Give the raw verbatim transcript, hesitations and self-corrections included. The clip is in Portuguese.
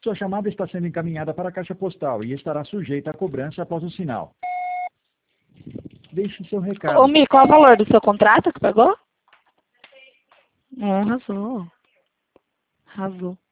Sua chamada está sendo encaminhada para a caixa postal e estará sujeita a cobrança após o sinal. Deixe seu recado. Ô, Mi, qual é o valor do seu contrato que pagou? Não, arrasou. Arrasou.